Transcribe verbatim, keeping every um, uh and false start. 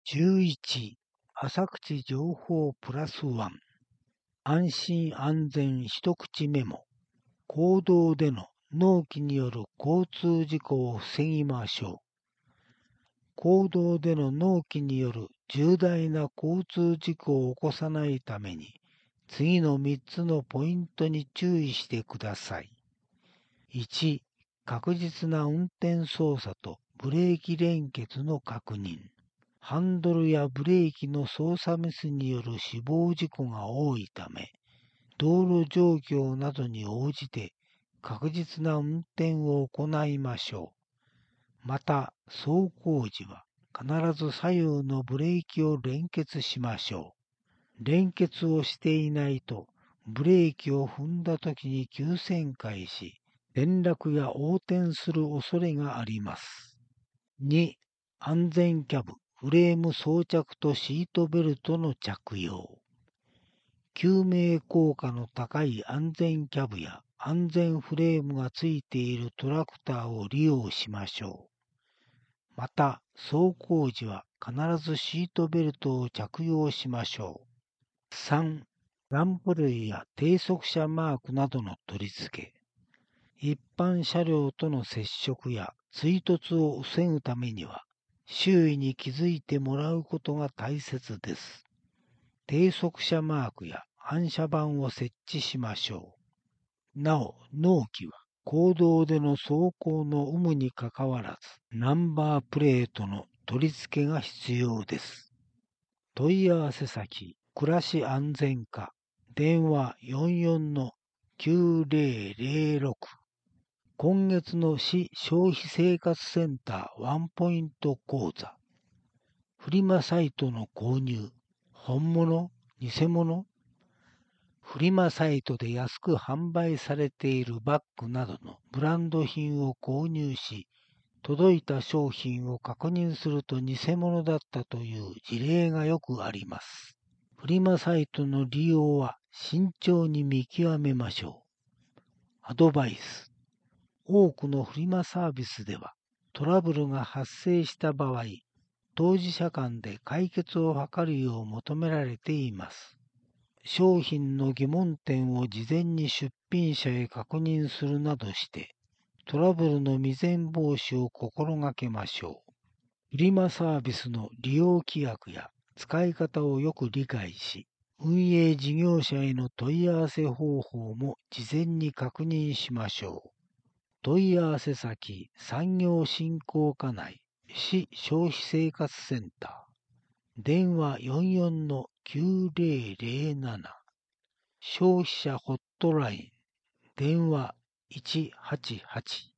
じゅういち、浅口情報プラスワン、安心安全一口メモ、公道での農機による交通事故を防ぎましょう。公道での農機による重大な交通事故を起こさないために、次のみっつのポイントに注意してください。いち、確実な運転操作とブレーキ連結の確認。ハンドルやブレーキの操作ミスによる死亡事故が多いため、道路状況などに応じて確実な運転を行いましょう。また、走行時は必ず左右のブレーキを連結しましょう。連結をしていないと、ブレーキを踏んだ時に急旋回し、転落や横転する恐れがあります。に、安全キャブ、フレーム装着とシートベルトの着用。救命効果の高い安全キャブや安全フレームがついているトラクターを利用しましょう。また、走行時は必ずシートベルトを着用しましょう。さん、ランプ類や低速車マークなどの取り付け。一般車両との接触や追突を防ぐためには、周囲に気づいてもらうことが大切です。低速車マークや反射板を設置しましょう。なお、納期は公道での走行の有無にかかわらず、ナンバープレートの取り付けが必要です。問い合わせ先、暮らし安全課、電話 よんよんのきゅうぜろぜろろく。今月の市消費生活センターワンポイント講座。フリマサイトの購入、本物？偽物？フリマサイトで安く販売されているバッグなどのブランド品を購入し、届いた商品を確認すると偽物だったという事例がよくあります。フリマサイトの利用は慎重に見極めましょう。アドバイス。多くのフリマサービスではトラブルが発生した場合、当事者間で解決を図るよう求められています。商品の疑問点を事前に出品者へ確認するなどして、トラブルの未然防止を心がけましょう。フリマサービスの利用規約や使い方をよく理解し、運営事業者への問い合わせ方法も事前に確認しましょう。問い合わせ先、産業振興課内、市消費生活センター、電話 よんよんのきゅうぜろぜろなな、消費者ホットライン、電話いちはちはち